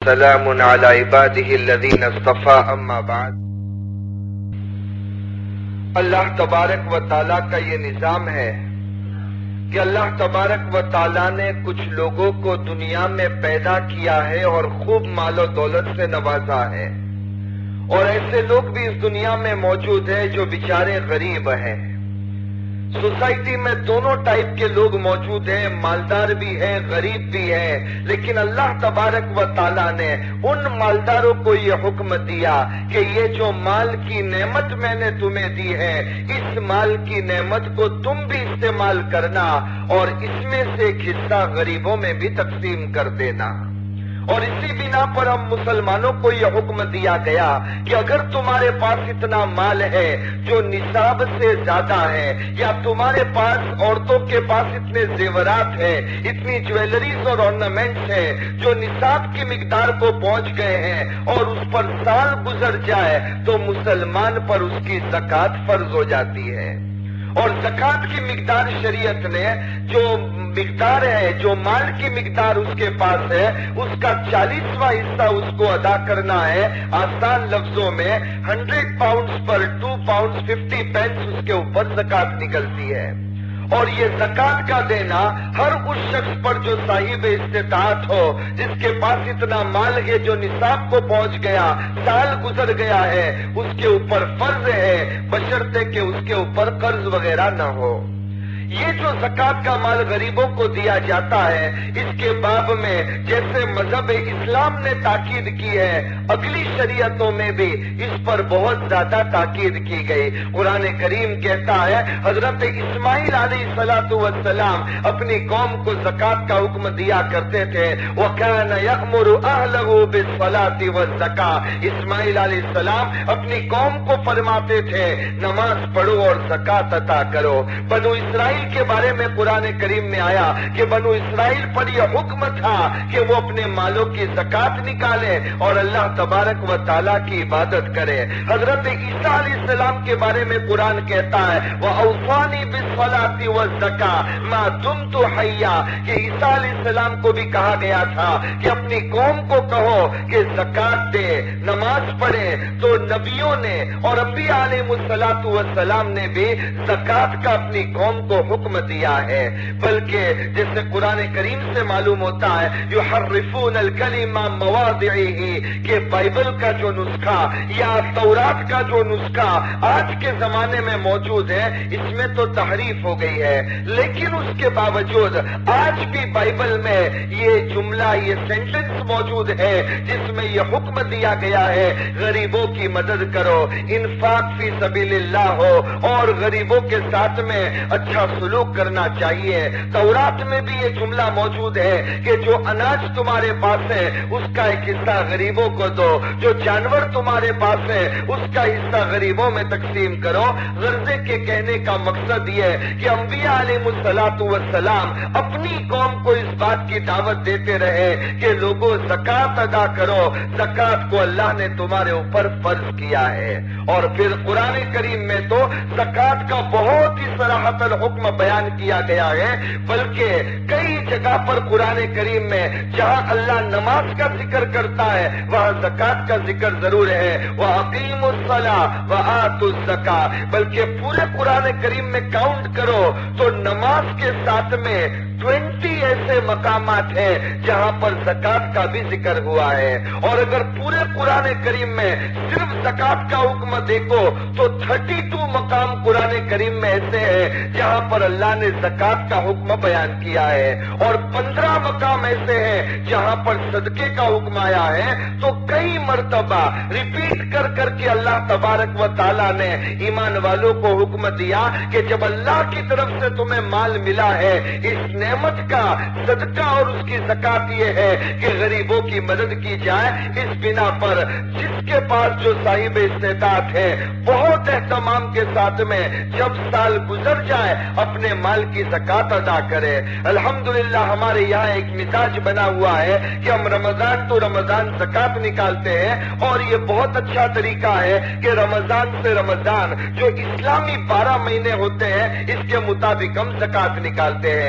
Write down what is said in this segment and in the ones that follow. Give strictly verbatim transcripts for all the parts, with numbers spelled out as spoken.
وسلام على عباده الذين اصطفى اما بعد۔ اللہ تبارک و تعالیٰ کا یہ نظام ہے کہ اللہ تبارک و تعالیٰ نے کچھ لوگوں کو دنیا میں پیدا کیا ہے اور خوب مال و دولت سے نوازا ہے، اور ایسے لوگ بھی اس دنیا میں موجود ہیں جو بیچارے غریب ہیں۔ سوسائٹی میں دونوں ٹائپ کے لوگ موجود ہیں، مالدار بھی ہیں، غریب بھی ہیں، لیکن اللہ تبارک و تعالیٰ نے ان مالداروں کو یہ حکم دیا کہ یہ جو مال کی نعمت میں نے تمہیں دی ہے، اس مال کی نعمت کو تم بھی استعمال کرنا اور اس میں سے ایک حصہ غریبوں میں بھی تقسیم کر دینا۔ اور اسی بنا پر ہم مسلمانوں کو یہ حکم دیا گیا کہ اگر تمہارے پاس اتنا مال ہے جو نصاب سے زیادہ ہے، یا تمہارے پاس عورتوں کے پاس اتنے زیورات ہیں، اتنی جویلریز اور ornaments ہیں جو نصاب کی مقدار کو پہنچ گئے ہیں، اور اس پر سال گزر جائے تو مسلمان پر اس کی زکوٰۃ فرض ہو جاتی ہے۔ اور زکوٰۃ کی مقدار شریعت نے جو مقدار ہے، جو مال کی مقدار اس کے پاس ہے، اس کا چالیسواں حصہ اس کو ادا کرنا ہے۔ آسان لفظوں میں ہنڈریڈ پاؤنڈز پر ٹو پاؤنڈز ففٹی پینس اس کے اوپر زکوٰۃ نکلتی ہے۔ اور یہ زکوٰۃ کا دینا ہر اس شخص پر جو صاحب استطاعت ہو، جس کے پاس اتنا مال ہے جو نصاب کو پہنچ گیا، سال گزر گیا ہے، اس کے اوپر فرض ہے، بشرطے کہ اس کے اوپر قرض وغیرہ نہ ہو۔ یہ جو زکوٰۃ کا مال غریبوں کو دیا جاتا ہے، اس کے باب میں جیسے مذہب اسلام نے تاکید کی ہے، اگلی شریعتوں میں بھی اس پر بہت زیادہ تاکید کی گئی۔ قرآن کریم کہتا ہے حضرت اسماعیل علیہ الصلوۃ والسلام اپنی قوم کو زکوٰۃ کا حکم دیا کرتے تھے، وَكَانَ يَأْمُرُ أَهْلَهُ بِالصَّلَاةِ وَالزَّكَاةِ۔ اسماعیل علیہ السلام اپنی قوم کو فرماتے تھے نماز پڑھو اور زکوٰۃ عطا کرو۔ بنو اسرائیل کے بارے میں قرآن کریم میں آیا کہ بنو اسرائیل پر یہ حکم تھا کہ وہ اپنے مالوں کی زکوٰۃ نکالے اور اللہ تبارک و تعالیٰ کی عبادت کرے۔ حضرت عیسیٰ علیہ السلام کے بارے میں قرآن کہتا ہے وَأَوْصَانِي بِالصَّلَاةِ وَالزَّكَاةِ مَا دُمْتُ حَيًّا، کہ عیسیٰ علیہ السلام کو بھی کہا گیا تھا کہ اپنی قوم کو کہو کہ زکوٰۃ دے، نماز پڑھے۔ تو نبیوں نے اور انبیاء علیہ الصلوۃ والسلام نے بھی زکوٰۃ کا اپنی قوم کو حکم دیا ہے، بلکہ جیسے قرآن کریم سے معلوم ہوتا ہے یحرفون الکلم عن مواضعہ، کہ بائبل کا جو نسخہ یا تورات کا جو نسخہ آج کے زمانے میں موجود ہے، اس میں تو تحریف ہو گئی ہے، لیکن اس کے باوجود آج بھی بائبل میں یہ جملہ، یہ سینٹنس موجود ہے جس میں یہ حکم دیا گیا ہے غریبوں کی مدد کرو، انفاق فی سبیل اللہ ہو، اور غریبوں کے ساتھ میں اچھا سلوک کرنا چاہیے۔ تورات میں بھی یہ جملہ موجود ہے کہ جو اناج تمہارے پاس ہے اس کا ایک حصہ غریبوں کو دو، جو جانور تمہارے پاس ہے اس کا حصہ غریبوں میں تقسیم کرو۔ غرضے کے کہنے کا مقصد یہ ہے کہ انبیاء علیہ الصلوۃ والسلام اپنی قوم کو اس بات کی دعوت دیتے رہے کہ لوگوں زکوٰۃ ادا کرو، زکوٰۃ کو اللہ نے تمہارے اوپر فرض کیا ہے۔ اور پھر قرآن کریم میں تو زکوٰۃ کا بہت ہی صراحت حکم بیان کیا گیا ہے، بلکہ کئی جگہ پر قرآن کریم میں جہاں اللہ نماز کا ذکر کرتا ہے وہاں زکوٰۃ کا ذکر ضرور ہے، وَأَقِیمُوا الصَّلَاةَ وَآتُوا الزَّکَاةَ، بلکہ پورے قرآن کریم میں کاؤنٹ کرو تو نماز کے ساتھ میں ٹوینٹی ایسے مقامات ہیں جہاں پر زکوٰۃ کا بھی ذکر ہوا ہے۔ اور اگر پورے قرآن کریم میں صرف زکوٰۃ کا حکم دیکھو تو تھرٹی ٹو مقام قرآن کریم میں ایسے ہیں جہاں پر اللہ نے زکوٰۃ کا حکم بیان کیا ہے، اور پندرہ مقام ایسے ہیں جہاں پر صدقے کا حکم آیا ہے۔ تو کئی مرتبہ ریپیٹ کر کر کے اللہ تبارک و تعالیٰ نے ایمان والوں کو حکم دیا کہ جب اللہ کی طرف سے تمہیں مال ملا ہے، اس نعمت کا صدقہ اور اس کی زکوٰۃ یہ ہے کہ غریبوں کی مدد کی جائے۔ اس بنا پر جس کے پاس جو صاحب استطاعت ہے بہت اہتمام کے ساتھ میں جب سال گزر جائے اپنے مال کی زکوٰۃ ادا کرے۔ الحمدللہ ہمارے یہاں ایک مزاج بنا ہوا ہے کہ ہم رمضان تو رمضان زکوٰۃ نکالتے ہیں، اور یہ بہت اچھا طریقہ ہے کہ رمضان سے رمضان جو اسلامی بارہ مہینے ہوتے ہیں اس کے مطابق ہم زکوٰۃ نکالتے ہیں، لیکن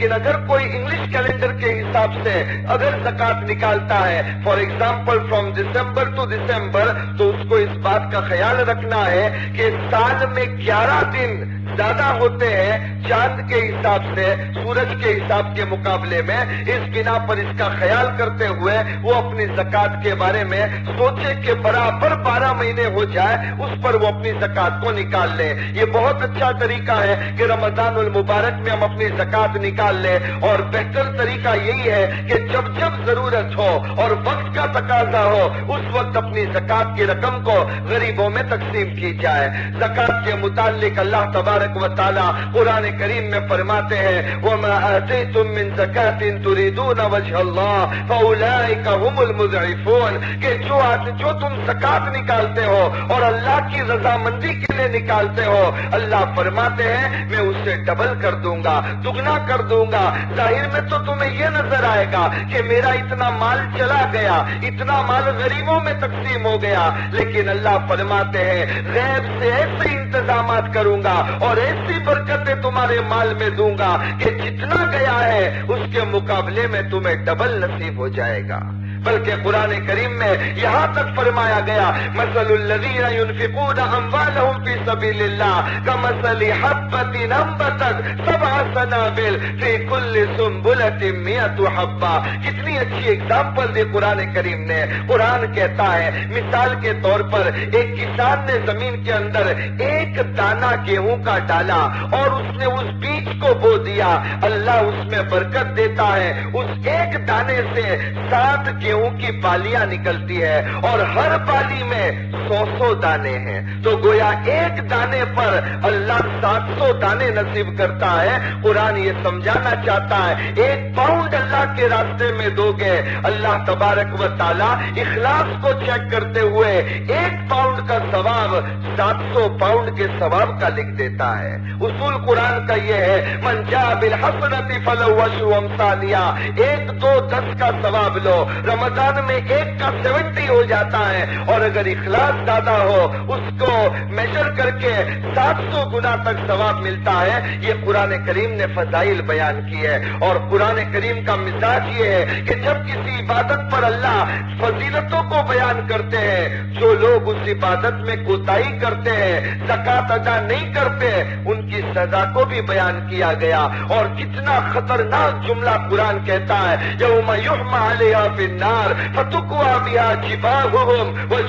لیکن اگر کوئی انگلش کیلنڈر کے حساب سے اگر زکات نکالتا ہے for example from December to December, تو اس کو اس بات کا خیال رکھنا ہے کہ سال میں گیارہ دن زیادہ ہوتے ہیں چاند کے حساب سے سورج کے حساب کے مقابلے میں، اس بنا پر اس کا خیال کرتے ہوئے وہ اپنی زکات کے بارے میں سوچے کہ برابر بارہ مہینے ہو جائے اس پر وہ اپنی زکات کو نکال لے۔ یہ بہت اچھا طریقہ ہے کہ رمضان المبارک میں ہم اپنی زکات نکال لیں، اور بہتر طریقہ یہی ہے کہ جب جب ضرورت ہو اور وقت کا تقاضا ہو اس وقت اپنی زکات کی رقم کو غریبوں میں تقسیم کی جائے۔ زکات کے متعلق اللہ تبارک و تعالی قرآن کریم میں فرماتے ہیں وَمَا آتَيْتُم مِّن زَكَاةٍ تُرِيدُونَ وَجْهَ اللَّهِ فَأُولَٰئِكَ هُمُ الْمُضْعِفُونَ، کہ جو جو تم زکات نکالتے ہو اور اللہ کی رضامندی کے لیے نکالتے ہو، اللہ فرماتے ہیں میں اسے ڈبل کر دوں گا، دگنا کر دوں گا۔ ظاہر میں تو تمہیں یہ نظر آئے گا کہ میرا اتنا مال چلا گیا، اتنا مال غریبوں میں تقسیم ہو گیا، لیکن اللہ فرماتے ہیں غیب سے ایسے انتظامات کروں گا اور ایسی برکتیں تمہارے مال میں دوں گا کہ جتنا گیا ہے اس کے مقابلے میں تمہیں ڈبل نصیب ہو جائے گا۔ بلکہ قرآن کریم میں یہاں تک فرمایا گیا مثل الذین ينفقون اموالهم فی سبیل اللہ کمثل حبۃ انبتت سبع سنابل فی کل سنبلۃ مئۃ حبہ۔ کتنی اچھی ایگزامپل دی قرآن کریم نے۔ قرآن کہتا ہے مثال کے طور پر ایک کسان نے زمین کے اندر ایک دانہ گیہوں کا ڈالا اور اس نے اس بیج کو بو دیا، اللہ اس میں برکت دیتا ہے۔ اس ایک دانے سے سات گیہوں کی بالیاں نکلتی ہے اور ہر بالی میں سو سو دانے ہیں، تو گویا ایک دانے پر اللہ سات سو دانے نصیب کرتا ہے۔ قرآن یہ سمجھانا چاہتا ہے ایک پاؤنڈ اللہ کے راستے میں دو گے، اللہ تبارک و تعالی اخلاص کو چیک کرتے ہوئے ایک پاؤنڈ کا ثواب سات سو پاؤنڈ کے ثواب کا لکھ دیتا ہے۔ اصول قرآن کا یہ ہے من جاء بالحسنۃ فلہ عشر امثالہا، ایک دو دس کا ثواب لو، رمضان میں ایک کا سیونٹی ہو جاتا ہے، اور اگر اخلاص زیادہ ہو اس کو میجر کر کے سات سو گنا تک ثواب ملتا ہے۔ یہ قرآن کریم نے فضائل بیان کی ہے، اور قرآن کریم کا مزاج یہ ہے کہ جب کسی عبادت پر اللہ فضیلتوں کو بیان کرتے ہیں، جو لوگ اس عبادت میں کوتاہی کرتے ہیں، زکات ادا نہیں کرتے، ان کی سزا کو بھی بیان کیا گیا۔ اور کتنا خطرناک جملہ قرآن کہتا ہے یوم یحمى علیہا فی النار فتکوی بہا جباہہم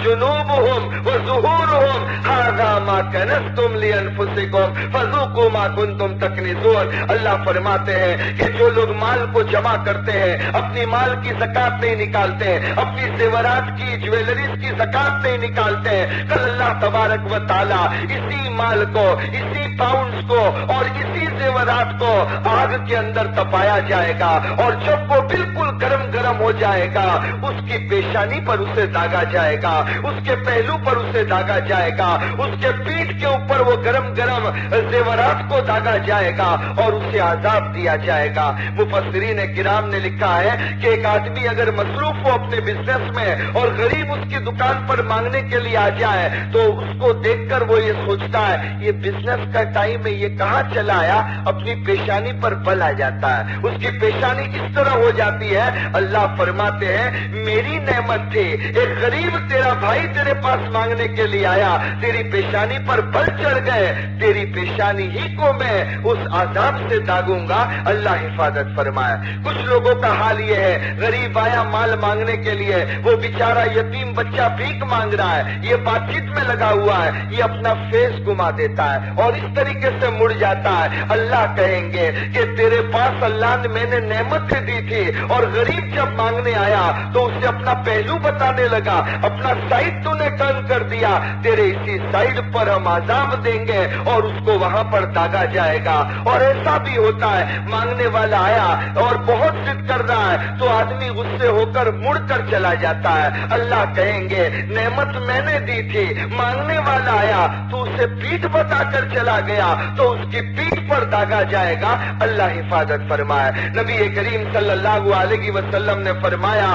وجنوبہم وظہورہم ھذا ما کنزتم لانفسکم فذوقوا ما کنتم تکنزون۔ اللہ فرماتے ہیں کہ جو لوگ مال کو جمع کرتے ہیں، اپنی مال کی زکات نہیں نکالتے، اپنی زیورات کی جویلریز کی زکات نہیں نکالتے، کل اللہ تبارک و تعالی اسی مال کو، اسی پاؤنڈز کو اور اسی زیورات کو آگ کے اندر تپایا جائے گا، اور جب وہ بالکل گرم گرم ہو جائے گا اس کی پیشانی پر اسے داغا جائے گا، اس کے پہلو پر اسے داغا جائے گا، اس کے پیٹھ کے اوپر وہ گرم گرم زیورات کو داغا جائے گا اور اسے عذاب دیا جائے گا۔ مفسرین کرام نے لکھا ہے کہ ایک آدمی اگر مصروف ہو اپنے بزنس میں اور غریب اس کی دکان پر مانگنے کے لیے آ جائے تو اس کو دیکھ کر وہ یہ سوچتا ہے یہ بزنس کا ٹائم ہے، یہ کہاں چلا آیا، اپنی پیشانی پر بل آ جاتا ہے، اس کی پیشانی اس طرح ہو جاتی ہے۔ اللہ فرماتے ہیں میری نعمت تھی، ایک غریب تیرا بھائی تیرے پاس مانگنے کے لیے آیا، تیری پیشانی پر بل چڑھ گئے، تیری پیشانی ہی کو میں اس عذاب سے داغوں گا۔ اللہ حفاظت فرمایا۔ کچھ لوگوں کا حال یہ ہے غریب آیا مال مانگنے کے لیے، وہ بیچارہ یتیم بچہ بھیک مانگ رہا ہے، یہ بات چیت میں لگا ہوا ہے، یہ اپنا فیس گما دیتا ہے اور اس طریقے سے مڑ جاتا ہے۔ اللہ کہیں گے کہ تیرے پاس اللہ نے میں نے نعمتیں دی تھی، اور غریب جب مانگنے آیا تو اسے اپنا پہلو بتانے لگا، اپنا سائڈ تو نے ٹرن کر دیا، تیرے اسی سائڈ پر ہم عذاب دیں گے اور اس کو وہاں پر داغا جائے گا۔ اور ایسا بھی ہوتا ہے مانگنے والا آیا اور بہت ضد کر رہا ہے تو آدمی غصے ہو کر مڑ کر چلا جاتا ہے۔ اللہ کہیں گے نعمت میں نے دی تھی، مانگنے والا آیا تو اسے پیٹھ بتا کر چلا گیا تو اس کی پیٹھ پر داغا جائے گا۔ اللہ حفاظت فرمائے۔ نبی کریم صلی اللہ علیہ وسلم نے فرمایا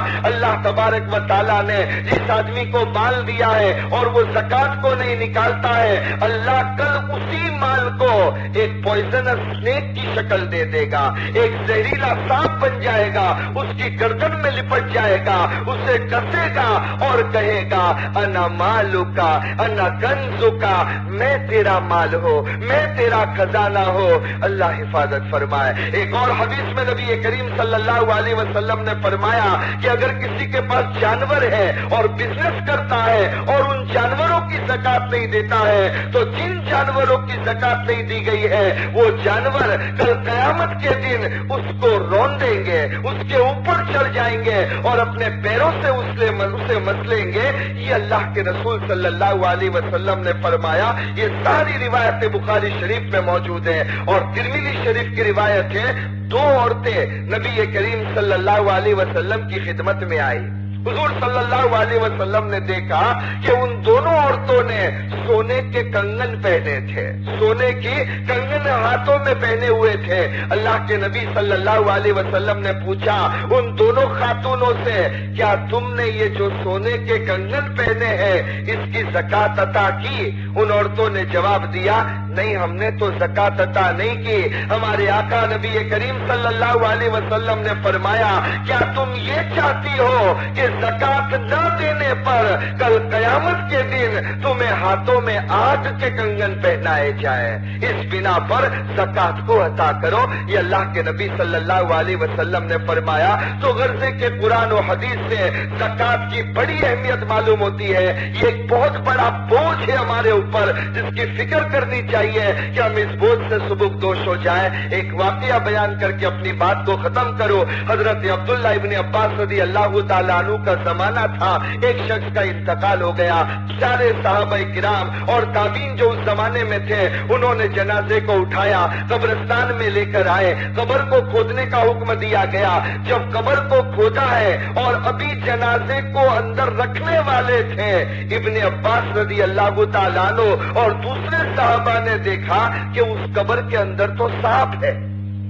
اللہ تبارک و تعالیٰ نے جس آدمی کو مال دیا ہے اور وہ زکات کو نہیں نکالتا ہے، اللہ کل اسی مال کو ایک پوائزنس اسنیک کی شکل دے دے گا، ایک زہریلا سانپ بن جائے گا، اس کی گردن میں لپٹ جائے گا، اسے کسے گا اور کہے گا انا مالو کا انا کنزو کا، میں تیرا مال ہو، میں تیرا خزانہ ہو۔ اللہ حفاظت فرمائے۔ ایک اور حدیث میں نبی کریم صلی اللہ علیہ وسلم نے فرمایا کہ اگر کسی کے پاس جانور ہے اور بزنس کرتا ہے اور ان جانوروں کی زکات نہیں دیتا ہے تو جن جانوروں کی زکات نہیں دی گئی ہے وہ جانور کل قیامت کے دن اس کو رون دیں گے، اس کے اوپر چڑھ جائیں گے اور اپنے پیروں سے اسے مسلیں گے۔ یہ اللہ کے رسول صلی اللہ علیہ وسلم نے فرمایا۔ یہ ساری روایتیں بخاری شریف میں موجود ہیں اور ترمذی شریف کی روایت ہے۔ دو عورتیں نبی کریم صلی اللہ علیہ وسلم کی خدمت میں آئی۔ حضور صلی اللہ علیہ وسلم نے دیکھا کہ ان دونوں عورتوں نے سونے کے کنگن پہنے تھے، سونے کی کنگن ہاتھوں میں پہنے ہوئے تھے۔ اللہ کے نبی صلی اللہ علیہ وسلم نے پوچھا ان دونوں خاتونوں سے، کیا تم نے یہ جو سونے کے کنگن پہنے ہیں اس کی زکات عطا کی؟ ان عورتوں نے جواب دیا، نہیں ہم نے تو زکات عطا نہیں کی۔ ہمارے آقا نبی کریم صلی اللہ علیہ وسلم نے فرمایا، کیا تم یہ چاہتی ہو کہ زکات نہ دینے پر کل قیامت کے دن تمہیں ہاتھوں میں آگ کے کنگن پہنائے جائے؟ اس بنا پر زکات کو عطا کرو۔ یہ اللہ کے نبی صلی اللہ علیہ وسلم نے فرمایا۔ تو غرضے کے قرآن و حدیث سے زکات کی بڑی اہمیت معلوم ہوتی ہے۔ یہ ایک بہت بڑا بوجھ ہے ہمارے اوپر جس کی فکر کرنی چاہیے کہ ہم اس بوجھ سے سبکدوش ہو جائیں۔ ایک واقعہ بیان کر کے اپنی بات کو ختم کرو۔ حضرت عبداللہ ابن عباس رضی اللہ تعالیٰ عنہ کا زمانہ تھا، ایک شخص کا انتقال ہو گیا۔ سارے صحابہ کرام اور تابعین جو اس زمانے میں تھے انہوں نے جنازے کو اٹھایا، قبرستان میں لے کر آئے، قبر کو کھودنے کا حکم دیا گیا۔ جب قبر کو کھودا ہے اور ابھی جنازے کو اندر رکھنے والے تھے، ابن عباس رضی اللہ تعالیٰ عنہ اور دوسرے صحابہ نے دیکھا کہ اس قبر کے اندر تو سانپ ہے۔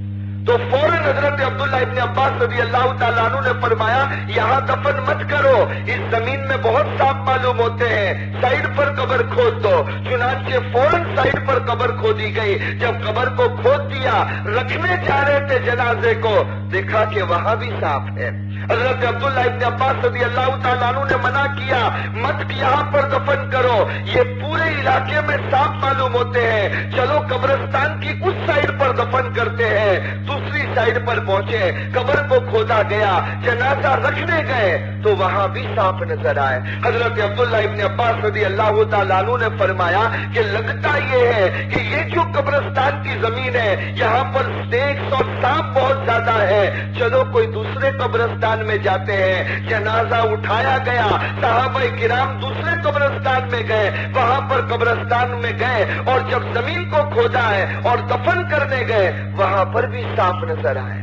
تو فوراً حضرت عبداللہ ابن عباس رضی اللہ تعالیٰ عنہ نے فرمایا، یہاں دفن مت کرو، اس زمین میں بہت سانپ معلوم ہوتے ہیں، سائڈ پر قبر کھود دو۔ چنانچہ فوراً سائڈ پر قبر کھودی گئی۔ جب قبر کو کھود دیا، رکھنے جا رہے تھے جنازے کو، دیکھا کہ وہاں بھی سانپ ہے۔ حضرت عبداللہ ابن عباس رضی اللہ تعالیٰ عنہ نے منع کیا، مت یہاں پر دفن کرو، یہ پورے علاقے میں سانپ معلوم ہوتے ہیں، چلو قبرستان کی اس سائڈ پر دفن کرتے ہیں۔ دوسری سائڈ پر پہنچے، قبر کو کھودا گیا، جنازہ رکھنے گئے تو وہاں بھی سانپ نظر آئے۔ حضرت عبداللہ ابن عباس رضی اللہ تعالیٰ عنہ نے فرمایا کہ لگتا یہ ہے کہ یہ جو قبرستان کی زمین ہے یہاں پر سنیکس اور سانپ بہت زیادہ ہے، چلو کوئی دوسرے قبرستان میں جاتے ہیں۔ جنازہ اٹھایا گیا، صحابہ کرام دوسرے قبرستان میں گئے، وہاں پر قبرستان میں گئے اور جب زمین کو کھودا ہے اور دفن کرنے گئے وہاں پر بھی سانپ نظر آئے۔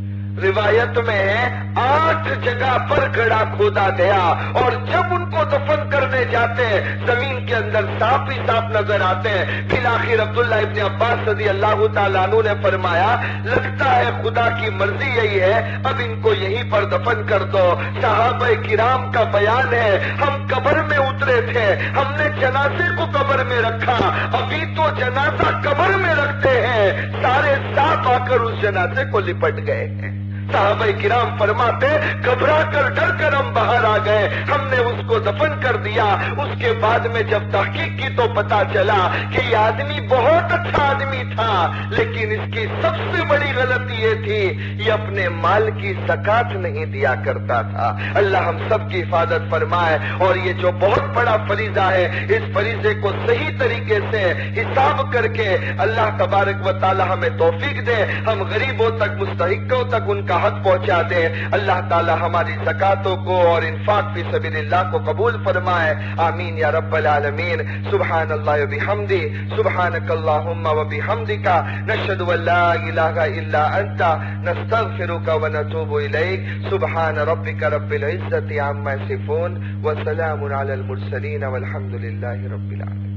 روایت میں ہے آٹھ جگہ پر گڑھا کھودا گیا اور جب ان کو دفن کرنے جاتے ہیں زمین کے اندر سانپ ہی سانپ نظر آتے ہیں۔ بالآخر عبداللہ ابن عباس رضی اللہ تعالیٰ عنہ نے فرمایا، لگتا ہے خدا کی مرضی یہی ہے، اب ان کو یہیں پر دفن کر دو۔ صحابہ کرام کا بیان ہے، ہم قبر میں اترے تھے، ہم نے جنازے کو قبر میں رکھا، ابھی تو جنازہ قبر میں رکھتے ہیں سارے سانپ آ کر اس جنازے کو لپٹ گئے ہیں۔ صحابہ کرام فرماتے گھبرا کر ڈر کر ہم باہر آ گئے، ہم نے اس کو دفن کر دیا۔ اس کے بعد میں جب تحقیق کی تو پتا چلا کہ یہ آدمی بہت اچھا آدمی تھا، لیکن اس کی سب سے بڑی غلطی یہ تھی یہ اپنے مال کی زکات نہیں دیا کرتا تھا۔ اللہ ہم سب کی حفاظت فرمائے اور یہ جو بہت بڑا فریضہ ہے اس فریضے کو صحیح طریقے سے حساب کر کے اللہ تبارک و تعالی ہمیں توفیق دے، ہم غریبوں تک مستحقوں تک ان کا حق پہنچا دے۔ اللہ تعالی ہماری زکاتوں کو اور انفاق فی سبیل اللہ کو قبول فرمائے، آمین یا رب العالمین۔ سبحان اللہ و بحمدہ، سبحانک اللہم و بحمدک، نشہد ان لا الہ الا انت، نستغفرک و نتوب الیک۔ سبحان ربک رب العزت عما یصفون، وسلام علی المرسلین والحمد للہ رب العالمین۔